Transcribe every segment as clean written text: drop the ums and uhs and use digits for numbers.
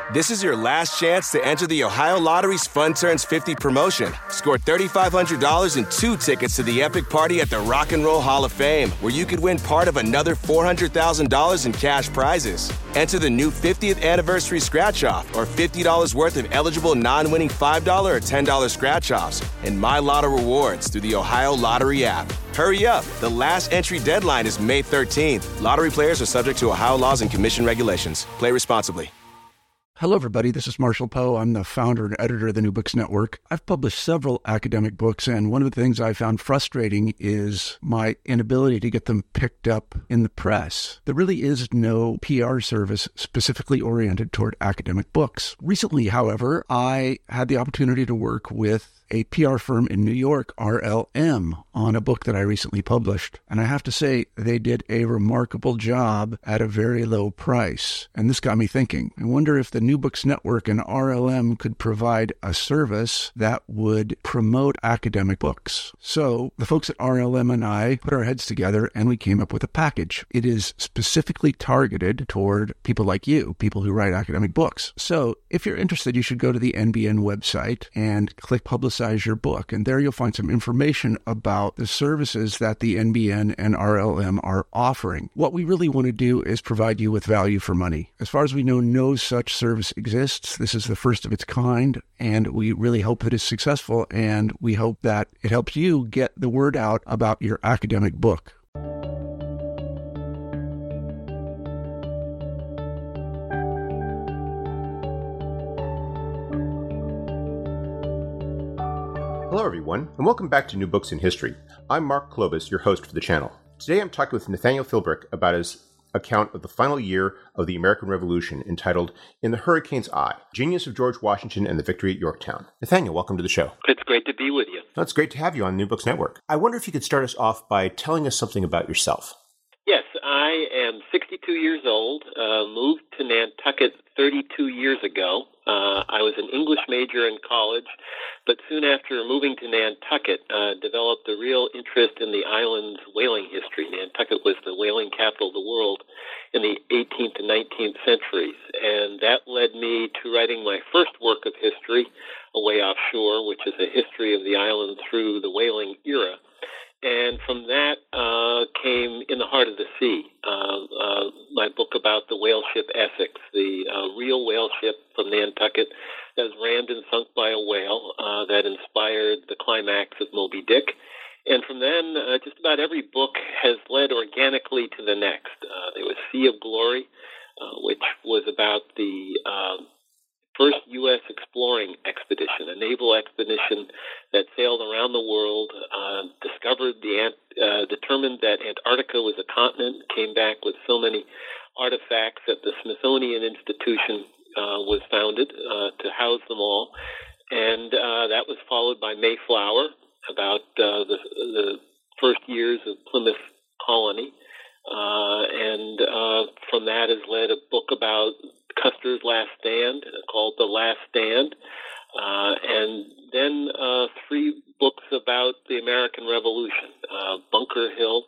This is your last chance to enter the Ohio Lottery's Fun Turns 50 promotion. Score $3,500 and 2 tickets to the epic party at the Rock and Roll Hall of Fame, where you could win part of another $400,000 in cash prizes. Enter the new 50th anniversary scratch-off or $50 worth of eligible non-winning $5 or $10 scratch-offs and My Lotto rewards through the Ohio Lottery app. Hurry up. The last entry deadline is May 13th. Lottery players are subject to Ohio laws and commission regulations. Play responsibly. Hello, everybody. This is Marshall Poe. I'm the founder and editor of the New Books Network. I've published several academic books, and one of the things I found frustrating is my inability to get them picked up in the press. There really is no PR service specifically oriented toward academic books. Recently, however, I had the opportunity to work with a PR firm in New York, RLM, on a book that I recently published. And I have to say, they did a remarkable job at a very low price. And this got me thinking. I wonder if the New Books Network and RLM could provide a service that would promote academic books. So the folks at RLM and I put our heads together and we came up with a package. It is specifically targeted toward people like you, people who write academic books. So if you're interested, you should go to the NBN website and click Publicize your book. And there you'll find some information about the services that the NBN and RLM are offering. What we really want to do is provide you with value for money. As far as we know, no such service exists. This is the first of its kind, and we really hope it is successful, and we hope that it helps you get the word out about your academic book. Hello, everyone, and welcome back to New Books in History. I'm Mark Clovis, your host for the channel. Today I'm talking with Nathaniel Philbrick about his account of the final year of the American Revolution entitled In the Hurricane's Eye, Genius of George Washington and the Victory at Yorktown. Nathaniel, welcome to the show. It's great to be with you. It's great to have you on New Books Network. I wonder if you could start us off by telling us something about yourself. Yes, I am 62 years old, moved to Nantucket 32 years ago. I was an English major in college, but soon after moving to Nantucket, developed a real interest in the island's whaling history. Nantucket was the whaling capital of the world in the 18th and 19th centuries, and that led me to writing my first work of history, Away Offshore, which is a history of the island through the whaling era. And from that came In the Heart of the Sea, my book about the whale ship Essex, the real whale ship from Nantucket that was rammed and sunk by a whale that inspired the climax of Moby Dick. And from then, just about every book has led organically to the next. There was Sea of Glory, which was about the first U.S. exploring expedition, a naval expedition that sailed around the world, determined that Antarctica was a continent, came back with so many artifacts that the Smithsonian Institution was founded to house them all. And that was followed by Mayflower, about the first years of Plymouth colony. And from that has led a book about Custer's Last Stand called The Last Stand, and then 3 books about the American Revolution, Bunker Hill,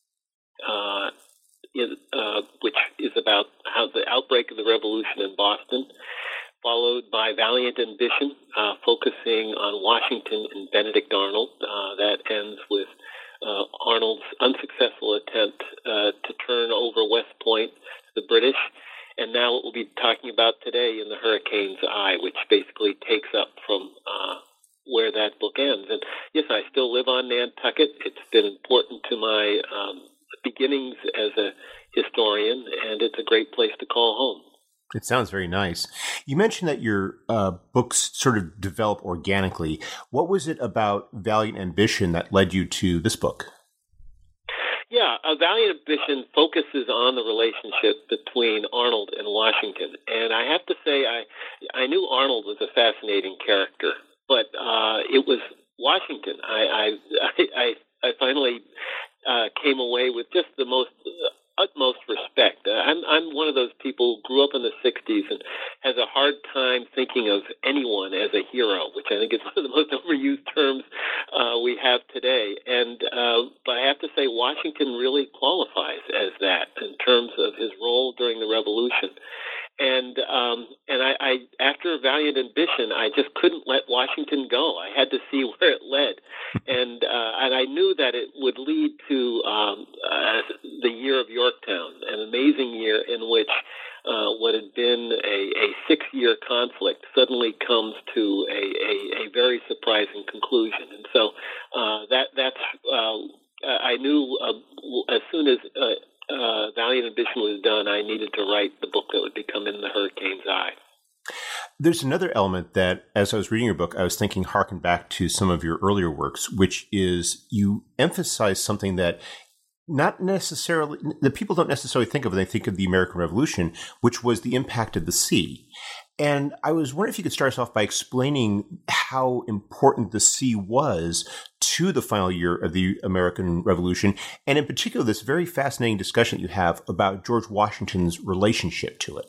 which is about how the outbreak of the Revolution in Boston, followed by Valiant Ambition, focusing on Washington and Benedict Arnold. That ends with Arnold's unsuccessful attempt to turn over West Point to the British. And now what we'll be talking about today, In the Hurricane's Eye, which basically takes up from where that book ends. And yes, I still live on Nantucket. It's been important to my beginnings as a historian, and it's a great place to call home. It sounds very nice. You mentioned that your books sort of develop organically. What was it about Valiant Ambition that led you to this book? Yeah, Valiant Ambition focuses on the relationship between Arnold and Washington. And I have to say, I knew Arnold was a fascinating character, but it was Washington. I finally came away with just the most utmost respect. I'm one of those people who grew up in the 60s and has a hard time thinking of anyone as a hero, which I think is one of the most overused terms we have today. And but I have to say Washington really qualifies as that in terms of his role during the Revolution. And I after Valiant Ambition, I just couldn't let Washington go. I had to see where it led, and I knew that it would lead to the Year of Yorktown, an amazing year in which what had been a 6-year conflict suddenly comes to a very surprising conclusion. And so I knew as soon as Valiant Ambition was done, I needed to write the book that would become In the Hurricane's Eye. There's another element that, as I was reading your book, I was thinking, harken back to some of your earlier works, which is you emphasize something that not necessarily, that people don't necessarily think of when they think of the American Revolution, which was the impact of the sea. And I was wondering if you could start us off by explaining how important the sea was to the final year of the American Revolution, and in particular, this very fascinating discussion that you have about George Washington's relationship to it.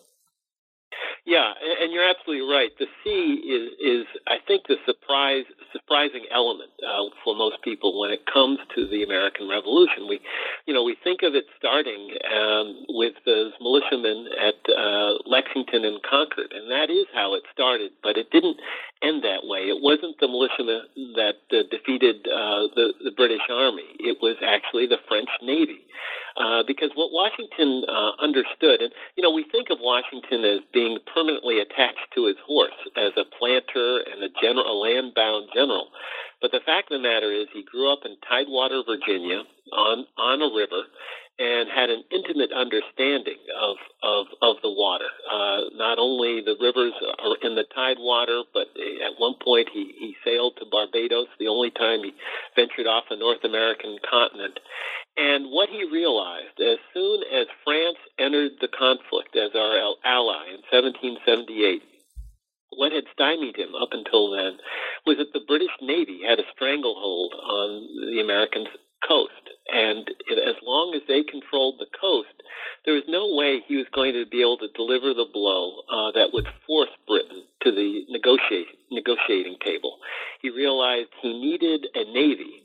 Yeah, and you're absolutely right. The sea is I think, the surprising element for most people when it comes to the American Revolution. We think of it starting with those militiamen at Lexington and Concord, and that is how it started. But it didn't end that way. It wasn't the militiamen that defeated the British Army. It was actually the French Navy. Because what Washington understood, and we think of Washington as being permanently attached to his horse as a planter and a land-bound general. But the fact of the matter is, he grew up in Tidewater, Virginia, on a river, and had an intimate understanding of the water. Not only the rivers are in the Tidewater, but at one point he sailed to Barbados, the only time he ventured off the North American continent. And what he realized, as soon as France entered the conflict as our ally in 1778, what had stymied him up until then was that the British Navy had a stranglehold on the American coast. And as long as they controlled the coast, there was no way he was going to be able to deliver the blow that would force Britain to the negotiating table. He realized he needed a navy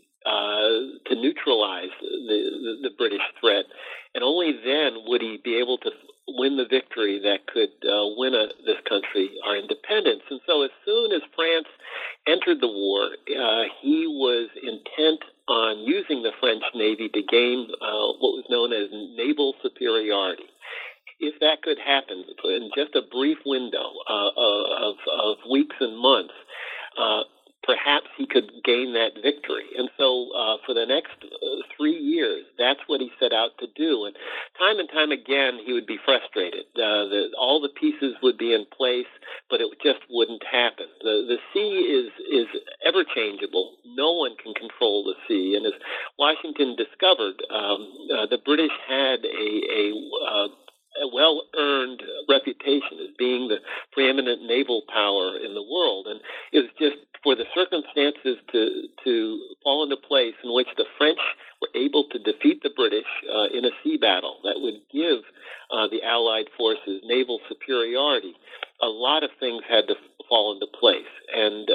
to neutralize the British threat, and only then would he be able to win the victory that could win this country our independence. And so as soon as France entered the war, he was intent on using the French Navy to gain what was known as naval superiority. If that could happen in just a brief window of weeks and months, perhaps he could gain that victory. And so for the next 3 years, that's what he set out to do. And time again, he would be frustrated. All the pieces would be in place, but it just wouldn't happen. The sea is ever changeable. No one can control the sea. And as Washington discovered, the British had a well-earned reputation as being the preeminent naval power in the world. And it was just for the circumstances to fall into place in which the French were able to defeat the British in a sea battle that would give the Allied forces naval superiority. A lot of things had to fall into place. And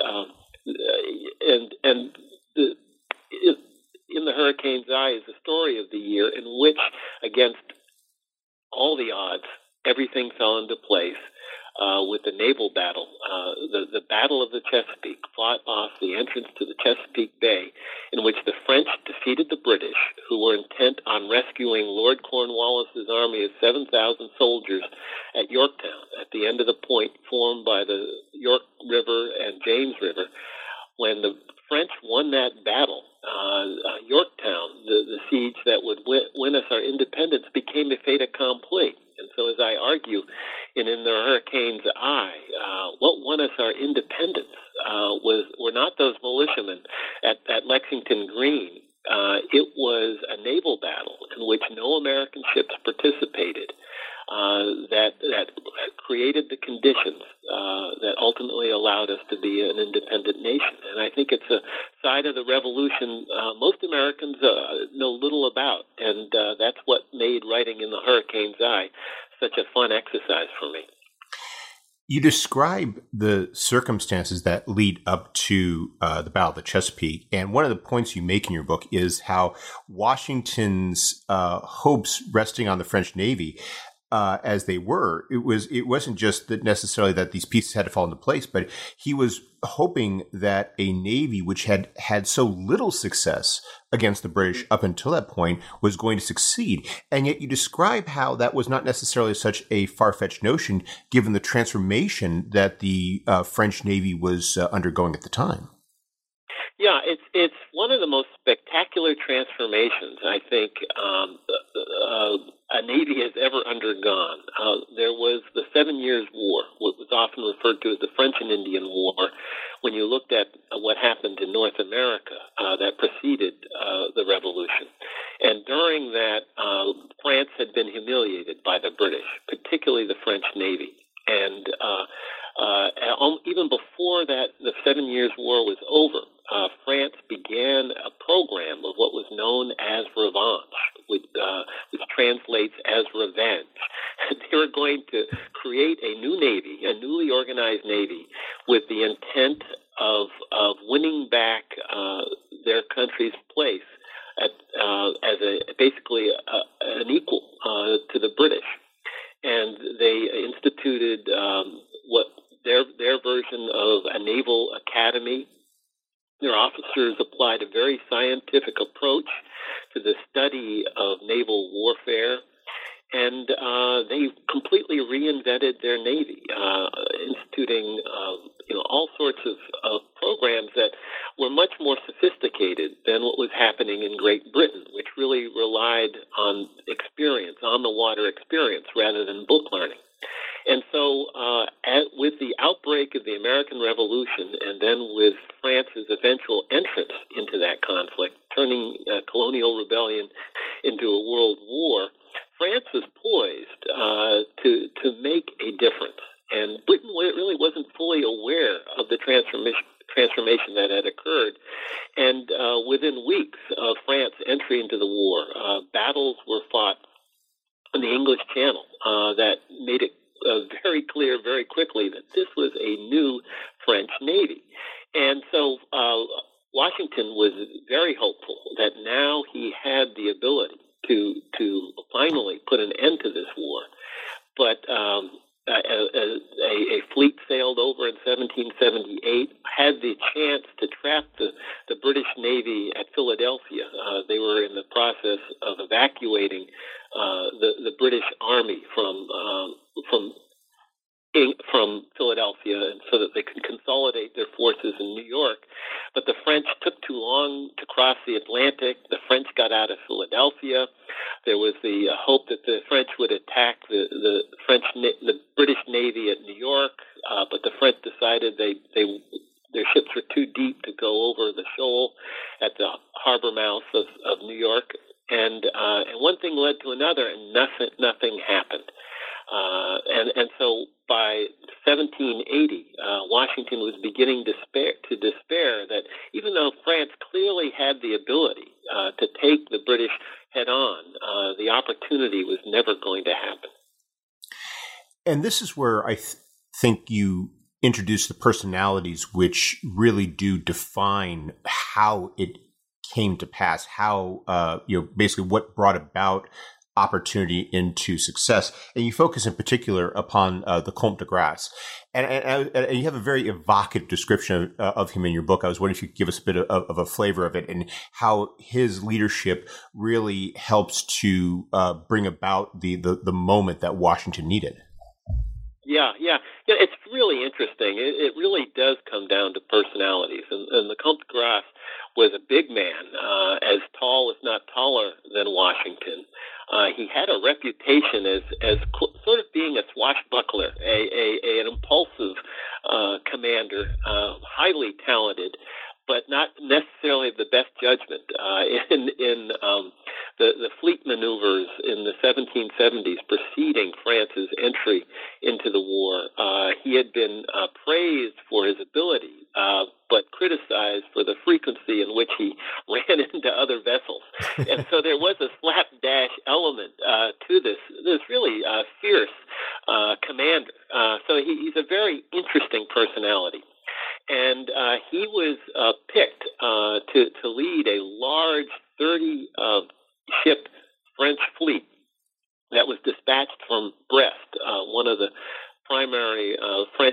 In the Hurricane's Eye is the story of the year in which, against all the odds, everything fell into place with the naval battle. The Battle of the Chesapeake fought off the entrance to the Chesapeake Bay, in which the French defeated the British, who were intent on rescuing Lord Cornwallis's army of 7,000 soldiers at Yorktown, at the end of the point formed by the York River and James River. When the French won that battle, Yorktown, the siege that would win us our independence, became a fait accompli. And so, as I argue in the Hurricane's Eye, what won us our independence were not those militiamen at Lexington Green. It was a naval battle in which no American ships participated. That created the conditions that ultimately allowed us to be an independent nation. And I think it's a side of the revolution most Americans know little about, and that's what made writing In the Hurricane's Eye such a fun exercise for me. You describe the circumstances that lead up to the Battle of the Chesapeake, and one of the points you make in your book is how Washington's hopes resting on the French Navy as they were. It wasn't just that necessarily that these pieces had to fall into place, but he was hoping that a navy which had had so little success against the British up until that point was going to succeed. And yet you describe how that was not necessarily such a far-fetched notion given the transformation that the French Navy was undergoing at the time. Yeah, it's one of the most spectacular transformations I think a Navy has ever undergone. There was the 7 Years' War, what was often referred to as the French and Indian War, when you looked at what happened in North America that preceded the Revolution. And during that, France had been humiliated by the British, particularly the French Navy. And even before that, the 7 Years' War was over, France began a program of what was known as revanche, which translates as revenge. They were going to create a new navy, a newly organized navy, with the intent of winning back their country's place as basically an equal to the British. And they instituted what their version of a naval academy. Their officers applied a very scientific approach to the study of naval warfare, and they completely reinvented their navy, instituting all sorts of programs that were much more sophisticated than what was happening in Great Britain, which really relied on experience, on the water experience, rather than book learning. And so with the outbreak of the American Revolution and then with France's eventual entrance into that conflict, turning colonial rebellion into a world war, France was poised to make a difference. And Britain really wasn't fully aware of the transformation that had occurred. And within weeks of France entry into the war, battles were fought on the English Channel that made it very clear very quickly that this was a new French Navy. And so Washington was very hopeful that now he had the ability to finally put an end to this war. But a fleet sailed over in 1778, had the chance to trap the British Navy at Philadelphia. They were in the process of evacuating the British Army from Philadelphia, and so that they could consolidate their forces in New York. But the French took too long to cross the Atlantic. The French got out of Philadelphia. There was the hope that the French would attack the British Navy at New York, but the French decided their ships were too deep to go over the shoal at the harbor mouth of New York. And one thing led to another, and nothing happened. And so by 1780, Washington was beginning to despair that even though France clearly had the ability to take the British head on, the opportunity was never going to happen. And this is where I think you introduce the personalities which really do define how it came to pass, how basically what brought about opportunity into success. And you focus in particular upon the Comte de Grasse. And you have a very evocative description of him in your book. I was wondering if you could give us a bit of a flavor of it and how his leadership really helps to bring about the moment that Washington needed. Yeah. It's really interesting. It really does come down to personalities. And the Comte de Grasse was a big man, as tall, if not taller, than Washington. He had a reputation as sort of being a swashbuckler, an impulsive commander, highly talented, but not necessarily the best judgment. In the fleet maneuvers in the 1770s preceding France's entry into the war, he had been praised for his ability, but criticized for the frequency in which he ran into other vessels. And so there was a slapdash element to this really fierce commander. So he's a very interesting personality. And he was picked to lead a large 30-ship French fleet that was dispatched from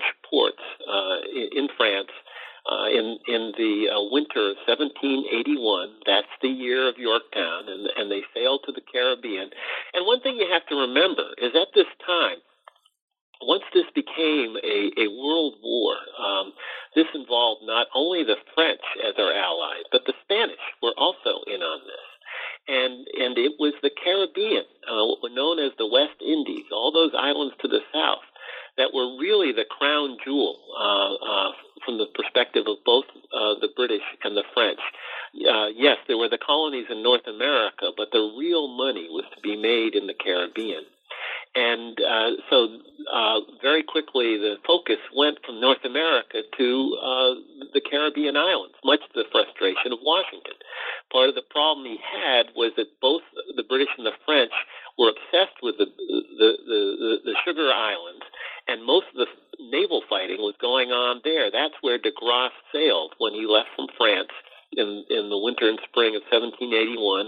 ports in France in the winter of 1781. That's the year of Yorktown, and they sailed to the Caribbean. And one thing you have to remember is at this time, once this became a world war, this involved not only the French as our allies, but the Spanish were also in on this. And it was the Caribbean, what were known as the West Indies, all those islands to the south, that were really the crown jewel from the perspective of both the British and the French. Yes, there were the colonies in North America, but the real money was to be made in the Caribbean. And so very quickly the focus went from North America to the Caribbean islands, much to the frustration of Washington. Part of the problem he had was that both the British and the French were obsessed with the Sugar Islands, and most of the naval fighting was going on there. That's where de Grasse sailed when he left from France in the winter and spring of 1781.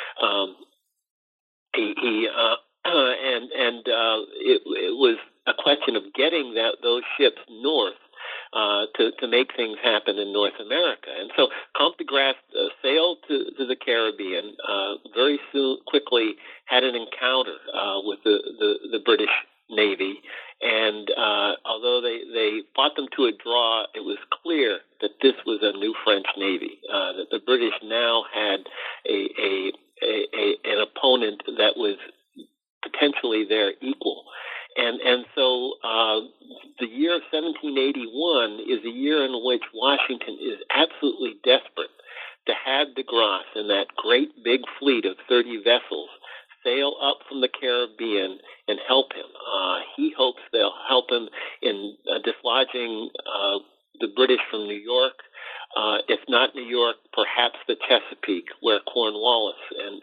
It was a question of getting those ships north to make things happen in North America. And so Comte de Grasse sailed to the Caribbean, very quickly had an encounter with the British Navy, and although they fought them to a draw, it was clear that this was a new French Navy, that the British now had an opponent that was potentially their equal. And so the year of 1781 is a year in which Washington is absolutely desperate to have de Grasse and that great big fleet of 30 vessels sail up from the Caribbean and help him. He hopes they'll help him in dislodging the British from New York. If not New York, perhaps the Chesapeake, where Cornwallis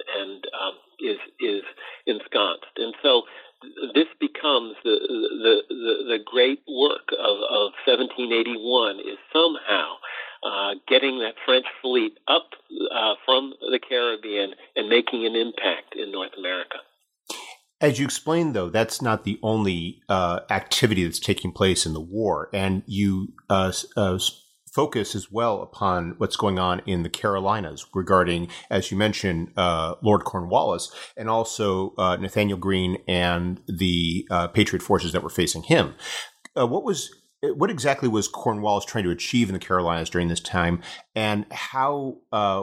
is ensconced. And so this becomes the great work of 1781 is somehow getting that French fleet up from the Caribbean and making an impact in North America. As you explained, though, that's not the only activity that's taking place in the war, and you focus as well upon what's going on in the Carolinas regarding, as you mentioned, Lord Cornwallis, and also Nathaniel Greene and the Patriot forces that were facing him. What exactly was Cornwallis trying to achieve in the Carolinas during this time, and how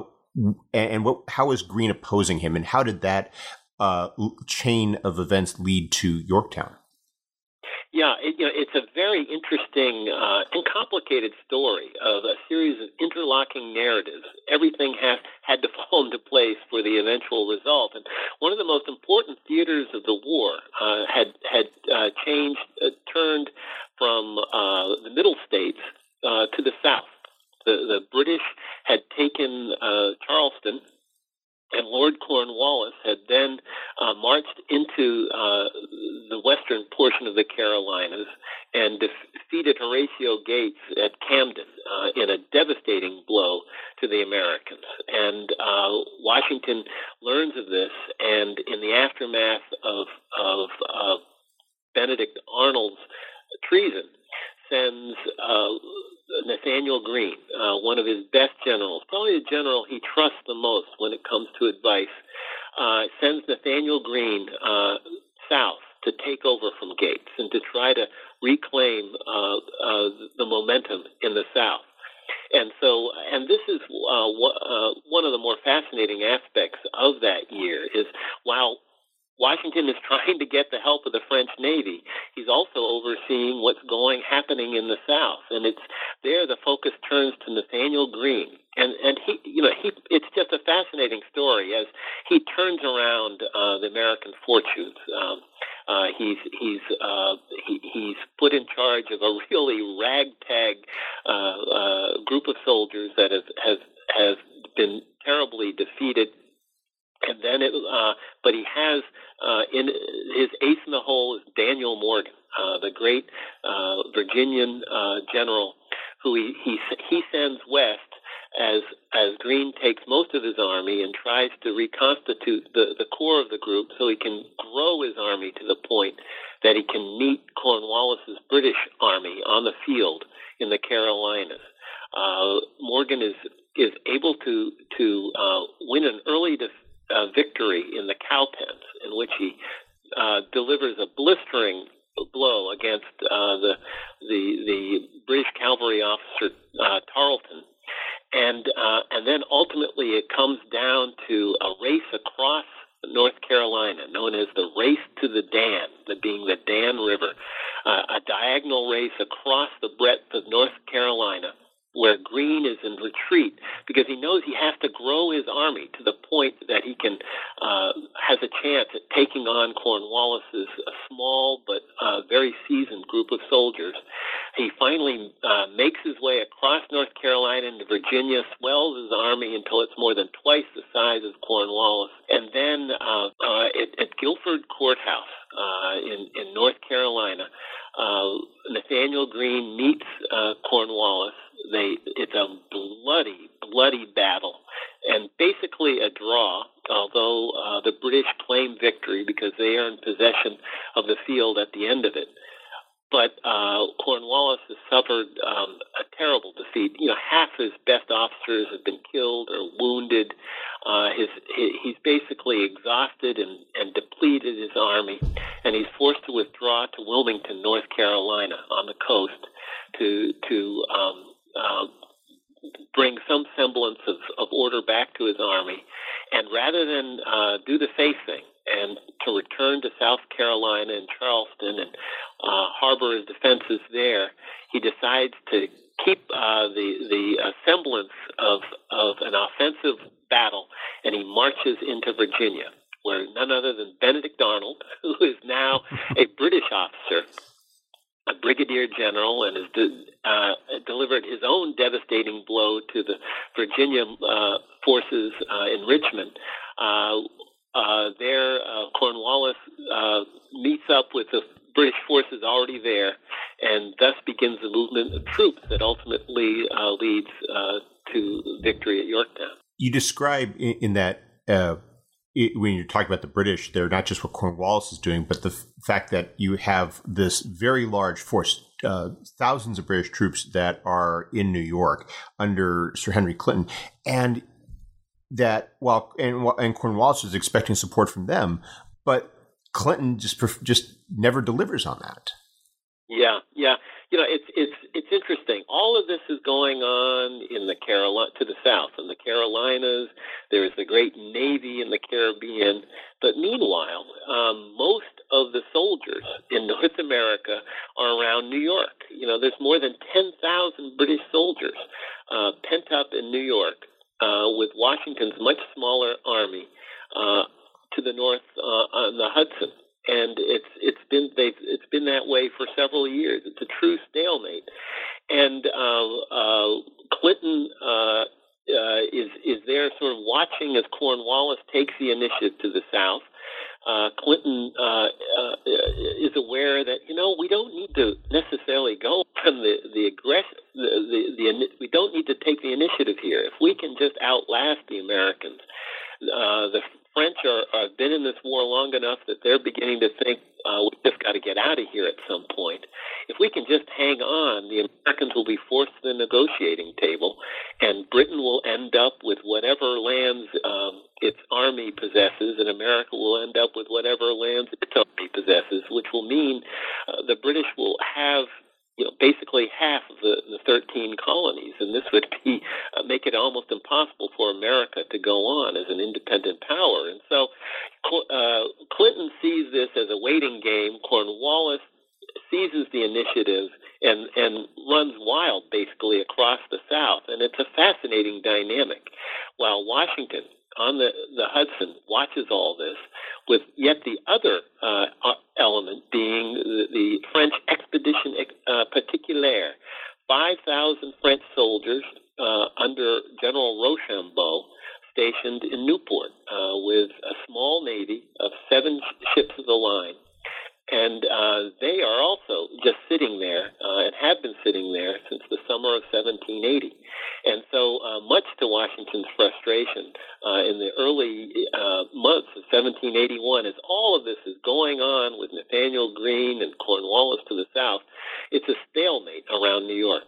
was Greene opposing him, and how did that chain of events lead to Yorktown? Yeah, it's a very interesting and complicated story of a series of interlocking narratives. Everything had to fall into place for the eventual result. And one of the most important theaters of the war had turned from the Middle States to the South. The British had taken Charleston, and Lord Cornwallis had then marched into the western portion of the Carolinas and defeated Horatio Gates at Camden in a devastating blow to the Americans. And Washington learns of this, and in the aftermath of Benedict Arnold's treason, sends Nathaniel Greene, one of his best generals, probably the general he trusts the most when it comes to advice, sends Nathaniel Greene south to take over from Gates and to try to reclaim the momentum in the South. And this is one of the more fascinating aspects of that year is while Washington is trying to get the help of the French Navy, he's also overseeing what's happening in the South, and it's there the focus turns to Nathaniel Greene, and he it's just a fascinating story as he turns around the American fortunes. He's put in charge of a really ragtag group of soldiers that has been terribly defeated. And then but he has in his ace in the hole is Daniel Morgan, the great Virginian general, who he sends west as Greene takes most of his army and tries to reconstitute the core of the group so he can grow his army to the point that he can meet Cornwallis's British army on the field in the Carolinas. Morgan is able to win an early victory in the Cowpens, in which he delivers a blistering blow against the British cavalry officer Tarleton, and then ultimately it comes down to a race across North Carolina, known as the Race to the Dan, being the Dan River, a diagonal race across the breadth of North Carolina, where Greene is in retreat because he knows he has to grow his army to the point that he can has a chance at taking on Cornwallis's small but very seasoned group of soldiers. He finally makes his way across North Carolina into Virginia, swells his army until it's more than twice the size of Cornwallis, and then at Guilford Courthouse in North Carolina, Nathaniel Greene meets Cornwallis. It's a bloody battle, and basically a draw, although the British claim victory because they are in possession of the field at the end of it. But Cornwallis has suffered a terrible defeat. Half his best officers have been killed or wounded. He's basically exhausted and depleted his army, and he's forced to withdraw to Wilmington, North Carolina, on the coast, to bring some semblance of order back to his army. And rather than do the safe thing and to return to South Carolina and Charleston and harbor his defenses there, he decides to keep the semblance of an offensive battle, and he marches into Virginia, where none other than Benedict Arnold, who is now a British officer, a brigadier general, and has delivered his own devastating blow to the Virginia forces in Richmond. There, Cornwallis meets up with the British forces already there, and thus begins the movement of troops that ultimately leads to victory at Yorktown. You describe in that when you're talking about the British, they're not just what Cornwallis is doing, but the fact that you have this very large force, thousands of British troops that are in New York under Sir Henry Clinton, and that and Cornwallis is expecting support from them, but Clinton just never delivers on that. Yeah. It's interesting. All of this is going on in the to the south, in the Carolinas. There is the great Navy in the Caribbean. But meanwhile, most of the soldiers in North America are around New York. There's more than 10,000 British soldiers pent up in New York, with Washington's much smaller army to the north on the Hudson. And it's been that way for several years. It's a true stalemate, and Clinton is there, sort of watching as Cornwallis takes the initiative to the south. Clinton is aware that we don't need to necessarily go from the aggression. We don't need to take the initiative here. If we can just outlast the Americans, the French have been in this war long enough that they're beginning to think we've just got to get out of here at some point. If we can just hang on, the Americans will be forced to the negotiating table, and Britain will end up with whatever lands its army possesses, and America will end up with whatever lands its army possesses, which will mean the British will have basically half of the 13 colonies, and this would make it almost impossible for America to go on as an independent power. And so Clinton sees this as a waiting game. Cornwallis seizes the initiative and runs wild, basically, across the South. And it's a fascinating dynamic. While Washington, on the Hudson, watches all this, with yet the other element being the French Expedition Particulaire, 5,000 French soldiers under General Rochambeau stationed in Newport with a small navy of 7 ships of the line. And they are also just sitting there and have been sitting there since the summer of 1780. And so, much to Washington's frustration, in the early months of 1781, as all of this is going on with Nathaniel Greene and Cornwallis to the south, it's a stalemate around New York.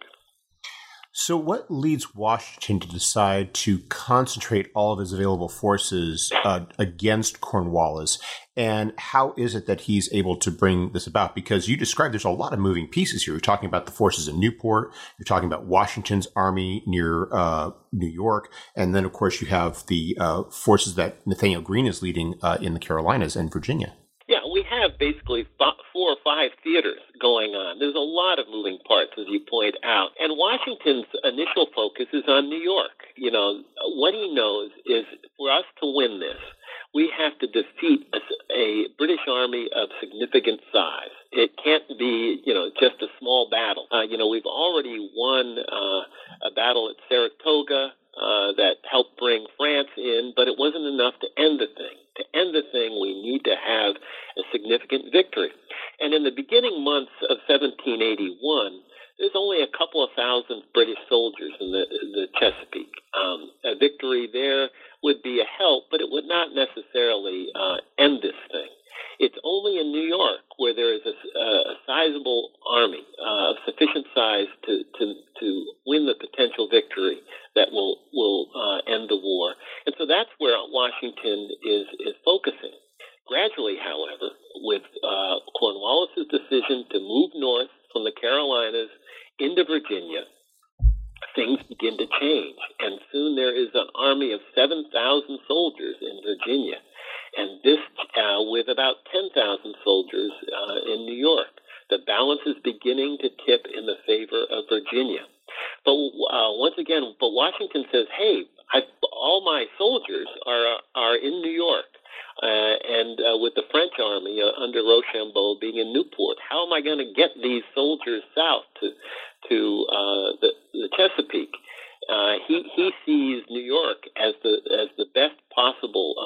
So what leads Washington to decide to concentrate all of his available forces against Cornwallis? And how is it that he's able to bring this about? Because you described there's a lot of moving pieces here. You're talking about the forces in Newport. You're talking about Washington's army near New York. And then, of course, you have the forces that Nathaniel Greene is leading in the Carolinas and Virginia. Yeah, we have basically 4 or 5 theaters going on. There's a lot of moving parts, as you point out. And Washington's initial focus is on New York. You know, what he knows is for us to win this, we have to defeat a British army of significant size. It can't be, just a small battle. We've already won a battle at Saratoga that helped bring France in, but it wasn't enough to end the thing. To end the thing, we need to have a significant victory. And in the beginning months of 1781, there's only a couple of thousand British soldiers in the Chesapeake. A victory there would be a help, but it would not necessarily end this thing. It's only in New York where there is a sizable army of sufficient size to win the potential victory that will end the war. And so that's where Washington is focusing. Gradually, however, with Cornwallis's decision to move north from the Carolinas into Virginia, things begin to change. And soon there is an army of 7,000 soldiers in Virginia. And this with about 10,000 soldiers in New York. The balance is beginning to tip in the favor of Virginia. But once again, Washington says, hey, all my soldiers are in New York. And with the French army under Rochambeau being in Newport, how am I going to get these soldiers south to the Chesapeake? He sees New York as the best possible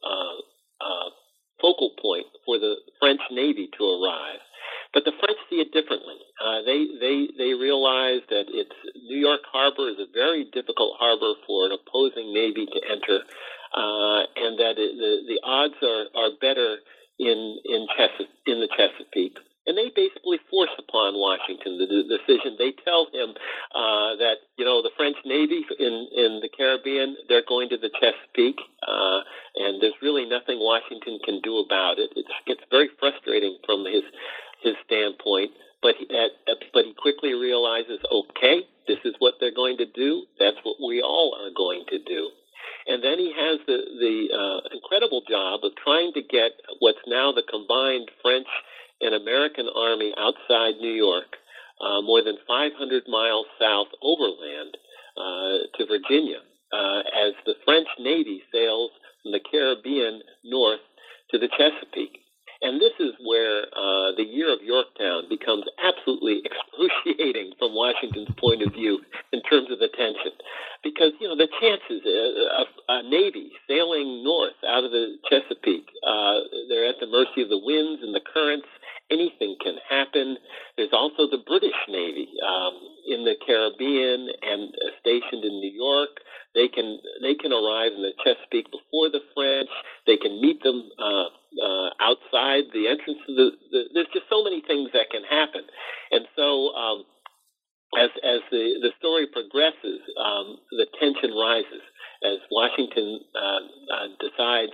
focal point for the French Navy to arrive. But the French see it differently. They realize that New York Harbor is a very difficult harbor for an opposing navy to enter, and that the odds are better in the Chesapeake. And they basically force upon Washington the decision. They tell him that, the French Navy in the Caribbean, they're going to the Chesapeake, and there's really nothing Washington can do about it. It's very frustrating from his standpoint, but he quickly realizes, okay, this is what they're going to do. That's what we all are going to do. And then he has the incredible job of trying to get what's now the combined French and American army outside New York, more than 500 miles south overland to Virginia, as the French Navy sails from the Caribbean north to the Chesapeake. And this is where the year of Yorktown becomes absolutely excruciating from Washington's point of view in terms of the tension. Because, the chances of a Navy sailing north out of the Chesapeake, they're at the mercy of the winds and the currents. Anything can happen. There's also the British Navy in the Caribbean and stationed in New York. They can arrive in the Chesapeake before the French. They can meet them outside the entrance of there's just so many things that can happen. And so as the story progresses, the tension rises as Washington decides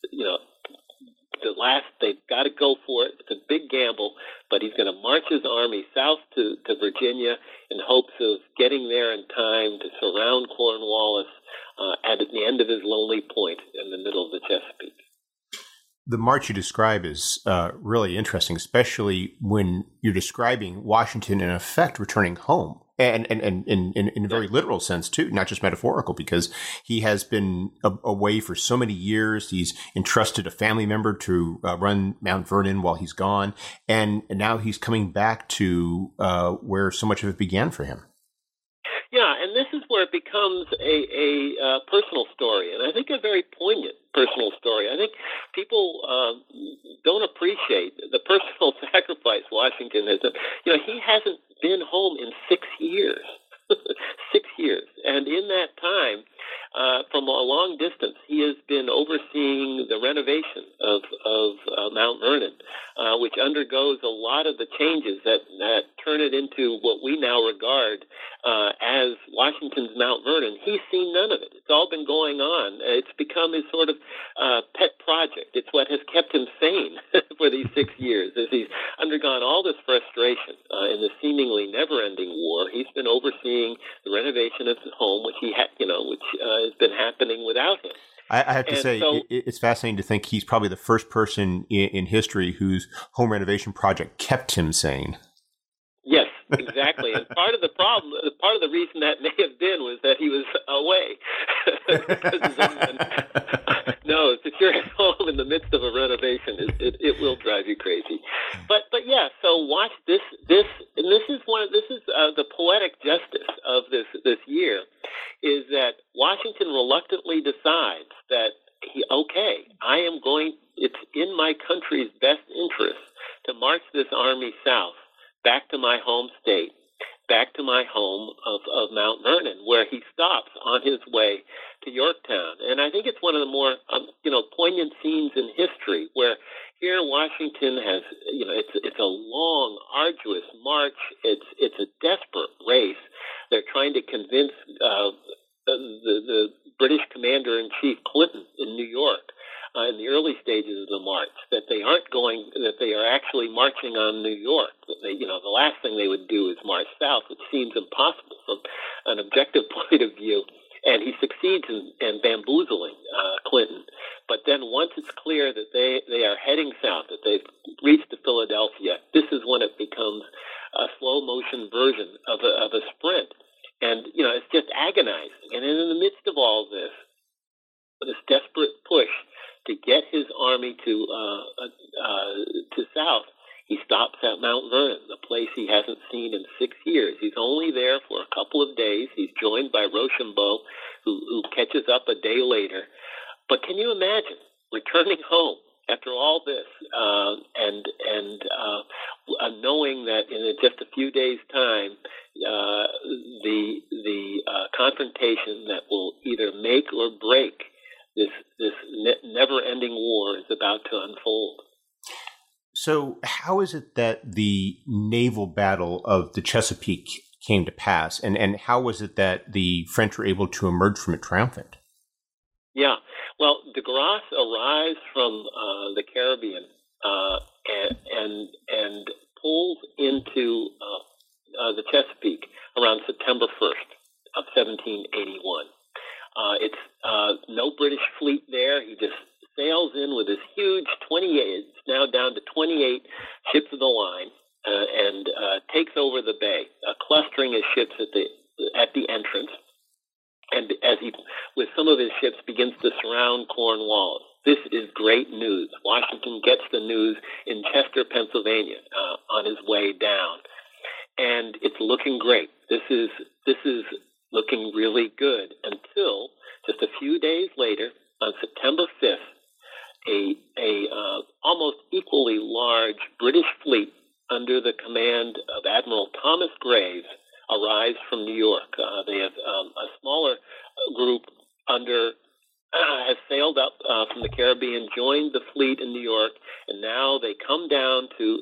they've got to go for it. It's a big gamble, but he's going to march his army south to Virginia in hopes of getting there in time to surround Cornwallis at the end of his lonely point in the middle of the Chesapeake. The march you describe is really interesting, especially when you're describing Washington, in effect, returning home. And in a very literal sense, too, not just metaphorical, because he has been away for so many years. He's entrusted a family member to run Mount Vernon while he's gone. And now he's coming back to where so much of it began for him. Yeah, and this is where it becomes a personal story, and I think a very poignant personal story. I think people don't appreciate the personal sacrifice Washington has done. He hasn't been home in 6 years. 6 years. And in that time, from a long distance, he has been overseeing the renovation of Mount Vernon, which undergoes a lot of the changes that turn it into what we now regard as Washington's Mount Vernon. He's seen none of it. It's all been going on. It's become his sort of pet project. It's what has kept him sane for these 6 years. As he's undergone all this frustration in the seemingly never-ending war, he's been overseeing the renovation of his home, which has been happening without him. I have to say, so, it's fascinating to think he's probably the first person in history whose home renovation project kept him sane. Yes, exactly. And part of the reason that may have been was that he was away. No, if you're at home in the midst of a renovation, it will drive you crazy. But yeah, so watch this, and this is the poetic justice of this year, is that Washington reluctantly decides that it's in my country's best interest to march this army south back to my home state, back to my home of Mount Vernon, where he stops on his way to Yorktown. And I think it's one of the more poignant scenes in history, where here Washington has, it's a long, arduous march. It's a desperate race. They're trying to convince the British Commander-in-Chief Clinton in New York in the early stages of the march that they are actually marching on New York. The last thing they would do is march south, which seems impossible from an objective point of view. And he succeeds in bamboozling Clinton. But then once it's clear that they are heading south, that they've reached to Philadelphia, this is when it becomes a slow motion version of a sprint. And, it's just agonizing. And in the midst of all this desperate push to get his army to south, he stops at Mount Vernon, a place he hasn't seen in 6 years. He's only there for a couple of days. He's joined by Rochambeau, who catches up a day later. But can you imagine returning home after all this and knowing that in just a few days' time, the confrontation that will either make or break this never-ending war is about to unfold? So how is it that the naval battle of the Chesapeake came to pass, and how was it that the French were able to emerge from it triumphant? Yeah, well, de Grasse arrives from the Caribbean and pulls into the Chesapeake around September 1st of 1781. It's no British fleet there. He just sails in with his huge 28, it's now down to 28 ships of the line, and takes over the bay, clustering his ships at the entrance. And as he, with some of his ships, begins to surround Cornwallis. This is great news. Washington gets the news in Chester, Pennsylvania, on his way down, and it's looking great. This is looking really good until just a few days later, on September 5th, a almost equally large British fleet under the command of Admiral Thomas Graves arrives from New York. They have a smaller group has sailed up from the Caribbean, joined the fleet in New York, and now they come down to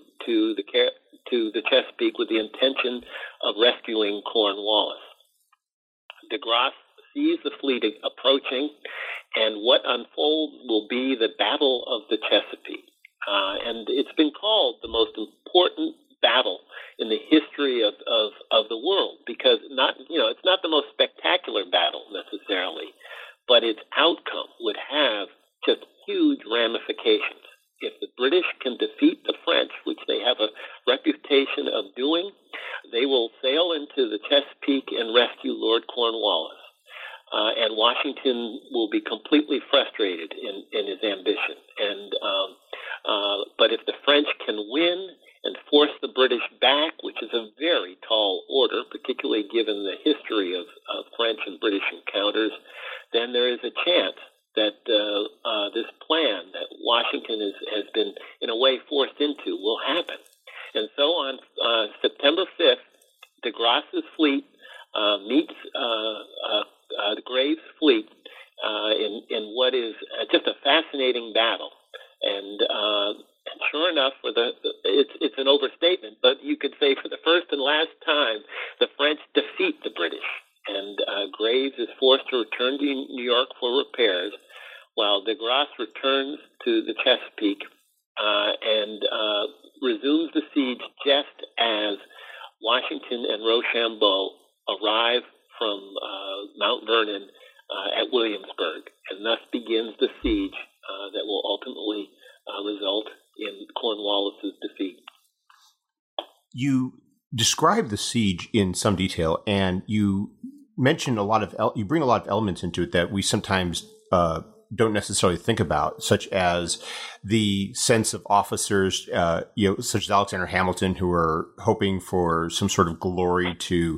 the Chesapeake with the intention of rescuing Cornwallis. De Grasse sees the fleet approaching, and what unfolds will be the Battle of the Chesapeake. And it's been called the most important battle in the history of the world, because it's not the most spectacular battle necessarily, but its outcome would have just huge ramifications. If the British can defeat the French, which they have a reputation of doing, they will sail into the Chesapeake and rescue Lord Cornwallis. And Washington will be completely frustrated in his ambition. But if the French can win and force the British back, which is a very tall order, particularly given the history of French and British encounters, then there is a chance that this plan that Washington has been, in a way, forced into will happen. And so on September 5th, de Grasse's fleet meets Graves' fleet in what is just a fascinating battle. And sure enough, it's an overstatement, but you could say for the first and last time, the French defeat the British. And Graves is forced to return to New York for repairs, while de Grasse returns to the Chesapeake and resumes the siege just as Washington and Rochambeau arrive from Mount Vernon at Williamsburg, and thus begins the siege that will ultimately result in Cornwallis's defeat. You describe the siege in some detail, and you mention you bring a lot of elements into it that we sometimes don't necessarily think about, such as the sense of officers, such as Alexander Hamilton, who are hoping for some sort of glory to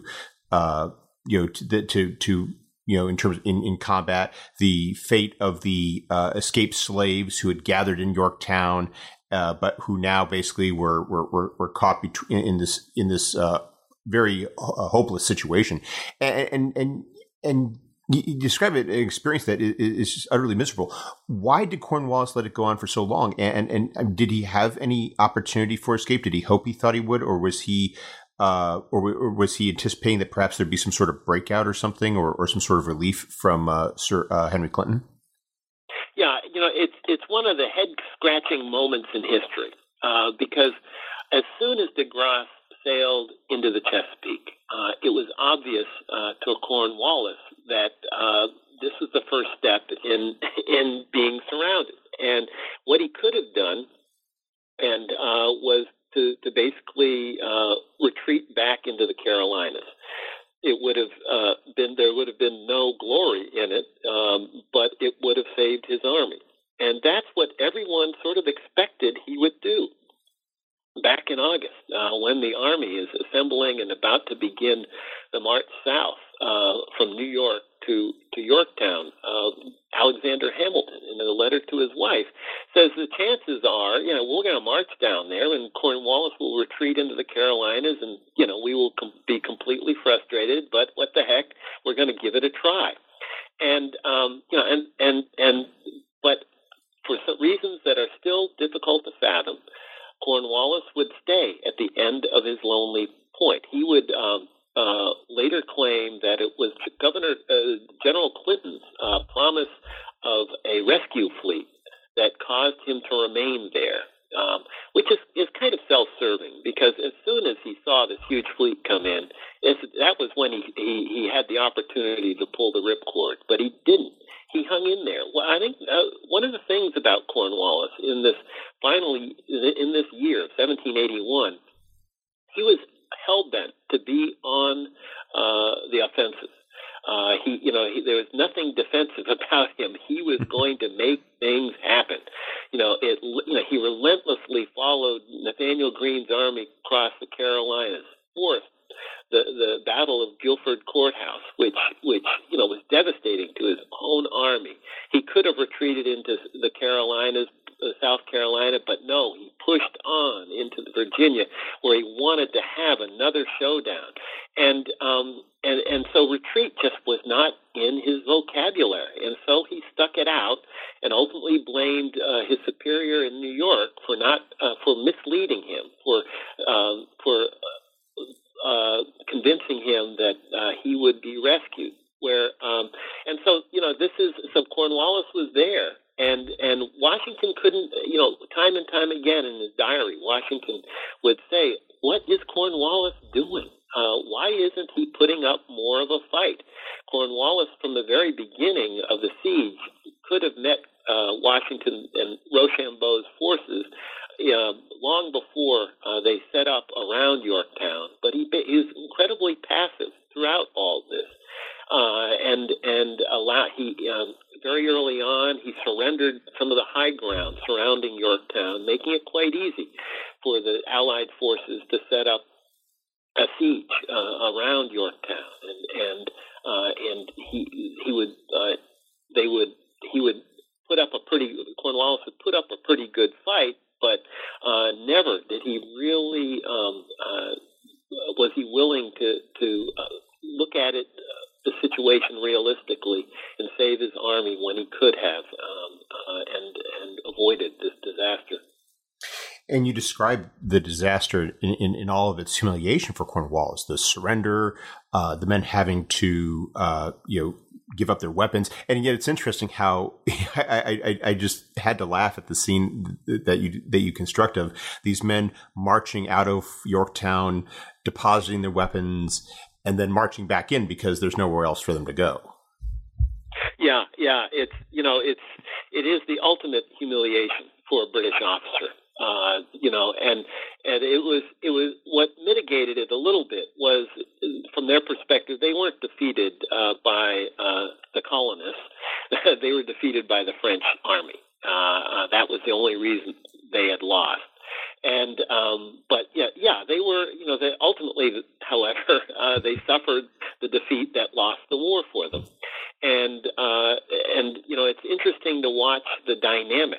in terms in combat, the fate of the escaped slaves who had gathered in Yorktown, but who now basically were caught in this very hopeless situation, and you describe an experience that is just utterly miserable. Why did Cornwallis let it go on for so long? And did he have any opportunity for escape? Did he hope he thought he would, or was he anticipating that perhaps there'd be some sort of breakout or something, or some sort of relief from Sir Henry Clinton? Yeah, it's one of the head-scratching moments in history because as soon as de Grasse sailed into the Chesapeake, it was obvious to Cornwallis that this was the first step in being surrounded. And what he could have done was to basically retreat back into the Carolinas. It would have there would have been no glory in it, but it would have saved his army. And that's what everyone sort of expected he would do. Back in August, when the army is assembling and about to begin the march south from New York to Yorktown, Alexander Hamilton, in a letter to his wife, says the chances are, we're going to march down there, and Cornwallis will retreat into the Carolinas, and we will be completely frustrated. But what the heck, we're going to give it a try. And but for some reasons that are still difficult to fathom, Cornwallis would stay at the end of his lonely point. He would later claim that it was General Clinton's promise of a rescue fleet that caused him to remain there, which is kind of self-serving, because as soon as he saw this huge fleet come in, that was when he had the opportunity to pull the ripcord, but he didn't. He hung in there. Well, I think one of the things about Cornwallis in this year, 1781, he was hell-bent to be on the offensive. There was nothing defensive about him. He was going to make things happen. He relentlessly followed Nathaniel Greene's army across the Carolinas, forced the Battle of Guilford Courthouse, which was devastating to his own army. He could have retreated into the Carolinas, South Carolina, but no, he pushed on into Virginia, where he wanted to have another showdown. And so retreat just was not in his vocabulary, and so he stuck it out and ultimately blamed his superior in New York for misleading him, for convincing him that he would be rescued. So Cornwallis was there, and Washington couldn't, time and time again in his diary, Washington would say, "What is Cornwallis doing? Why isn't he putting up more of a fight?" Cornwallis, from the very beginning of the siege, could have met Washington and Rochambeau's forces long before they set up around Yorktown, but he was incredibly passive throughout all this, very early on he surrendered some of the high ground surrounding Yorktown, making it quite easy for the Allied forces to set up a siege around Yorktown, and Cornwallis would put up a pretty good fight, but never did he really was he willing to look at army when he could have, and avoided this disaster. And you describe the disaster in all of its humiliation for Cornwallis, the surrender, the men having to, give up their weapons. And yet it's interesting how I just had to laugh at the scene that you construct of these men marching out of Yorktown, depositing their weapons, and then marching back in because there's nowhere else for them to go. Yeah. It is the ultimate humiliation for a British officer. And it was what mitigated it a little bit was, from their perspective, they weren't defeated by the colonists. They were defeated by the French army. That was the only reason they had lost. And they were, they ultimately, however, they suffered the defeat that lost the war for them. And it's interesting to watch the dynamic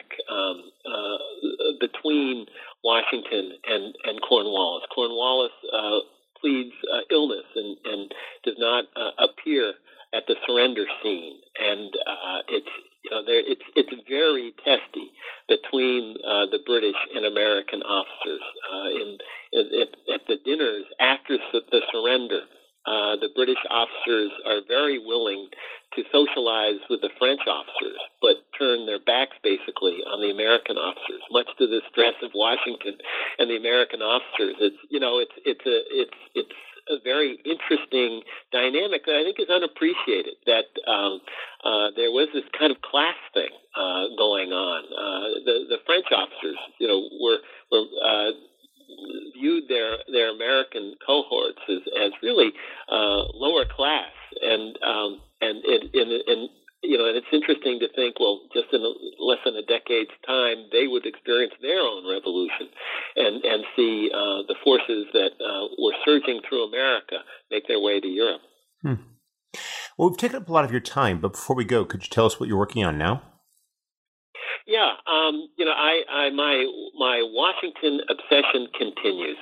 between Washington and Cornwallis. Cornwallis pleads illness and does not appear at the surrender scene, and it's very testy between the British and American officers. At the dinners after the surrender, the British officers are very willing to socialize with the French officers, but turn their backs basically on the American officers, much to the distress of Washington and the American officers. It's a very interesting dynamic that I think is unappreciated. That there was this kind of class thing going on. The French officers, were viewed their American cohorts as really lower class, and it's interesting to think, well, just in less than a decade's time, they would experience their own revolution and see the forces that were surging through America make their way to Europe. Well, we've taken up a lot of your time, but before we go, could you tell us what you're working on now? Yeah, my Washington obsession continues.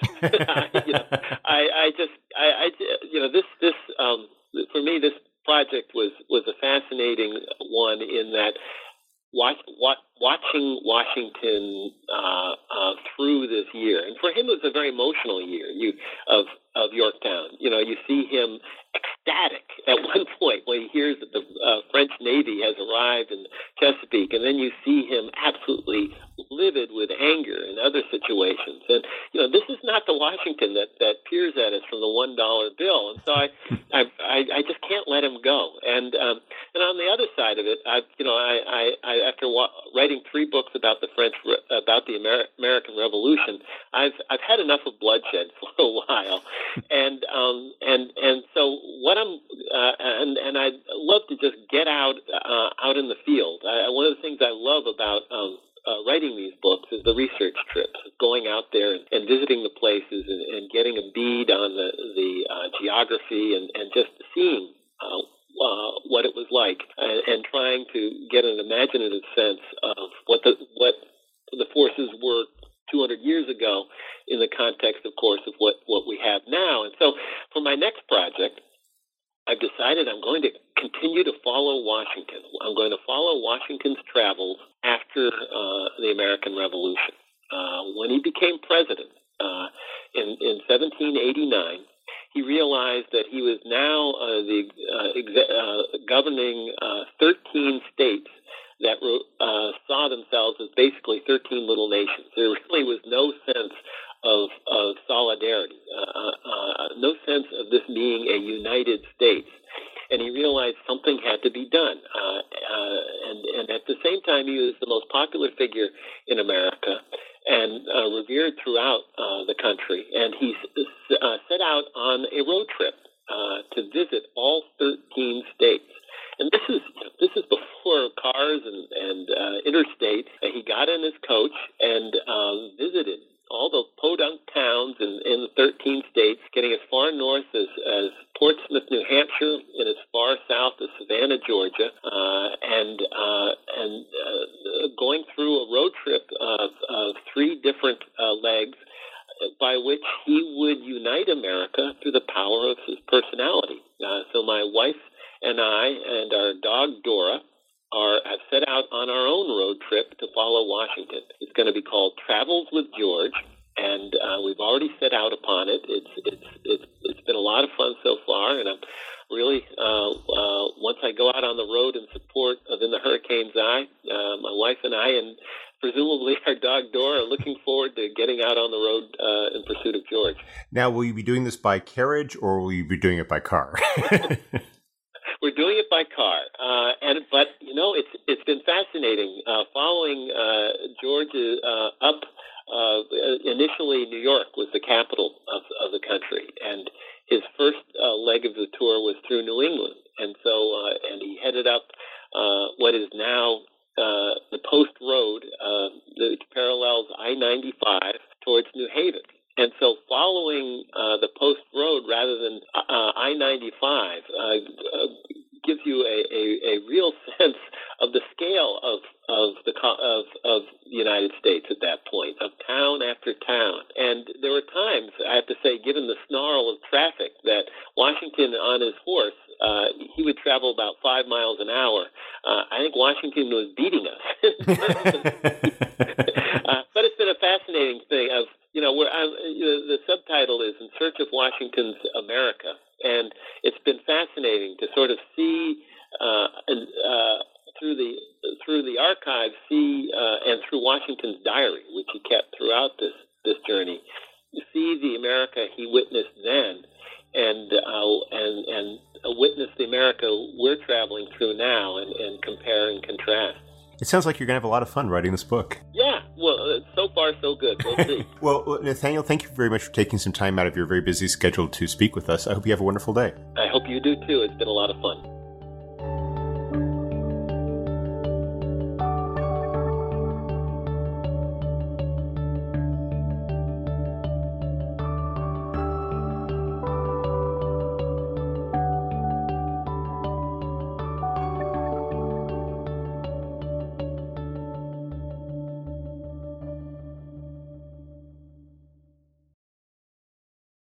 For me, this project was a fascinating one in that watching Washington through this year, and for him it was a very emotional year of Yorktown. You see him ecstatic at one point when he hears that the French Navy has arrived in Chesapeake, and then you see him absolutely livid with anger in other situations. And this is not the Washington that peers at us from the $1 bill. And so I just can't let him go. And on the other side of it, after writing 3 books about the American Revolution, I've had enough of bloodshed for a while, and so what and I'd love to just get out in the field. One of the things I love about writing these books is the research trips, going out there and visiting the places and getting a bead on the geography and just seeing what it was like, and trying to get an imaginative sense of what the forces were 200 years ago in the context, of course, of what we have now. And so for my next project, I've decided I'm going to continue to follow Washington. I'm going to follow Washington's travels after the American Revolution. When he became president in 1789, he realized that he was now governing 13 states that saw themselves as basically 13 little nations. There really was no sense of solidarity, no sense of this being a united States. And he realized something had to be done. And at the same time, he was the most popular figure in America and revered throughout the country. And he set out on a road trip to visit all 13 states. And this is before cars and interstate. He got in his coach and visited all the podunk towns in the 13 states, getting as far north as Portsmouth, New Hampshire, and as far south as Savannah, Georgia, and going through a road trip of 3 different legs, by which he would unite America through the power of his personality. So my wife and I and our dog Dora really, once I go out on the road in support of In the Hurricane's Eye, my wife and I, and presumably our dog Dora, are looking forward to getting out on the road in pursuit of George. Now, will you be doing this by carriage or will you be doing it by car? We're doing it by car, but it's been fascinating following George up. Initially, New York was the capital of the country, and his first leg of the tour was through New England, and so and he headed up what is now the Post Road, which parallels I-95 towards New Haven. And so following the Post Road rather than I-95 gives you a real sense of the scale of the United States at that point, of town after town. And there were times, I have to say, given the snarl of traffic, that Washington on his horse, he would travel about 5 miles an hour. I think Washington was beating us. But it's been a fascinating thing of, the subtitle is In Search of Washington's America. And it's been fascinating to sort of see through the archives, and through Washington's diary, which he kept throughout this journey, see the America he witnessed then, and witness the America we're traveling through now, and compare and contrast. It sounds like you're going to have a lot of fun writing this book. Yeah, well, so far so good. We'll see. Well, Nathaniel, thank you very much for taking some time out of your very busy schedule to speak with us. I hope you have a wonderful day. I hope you do too. It's been a lot of fun.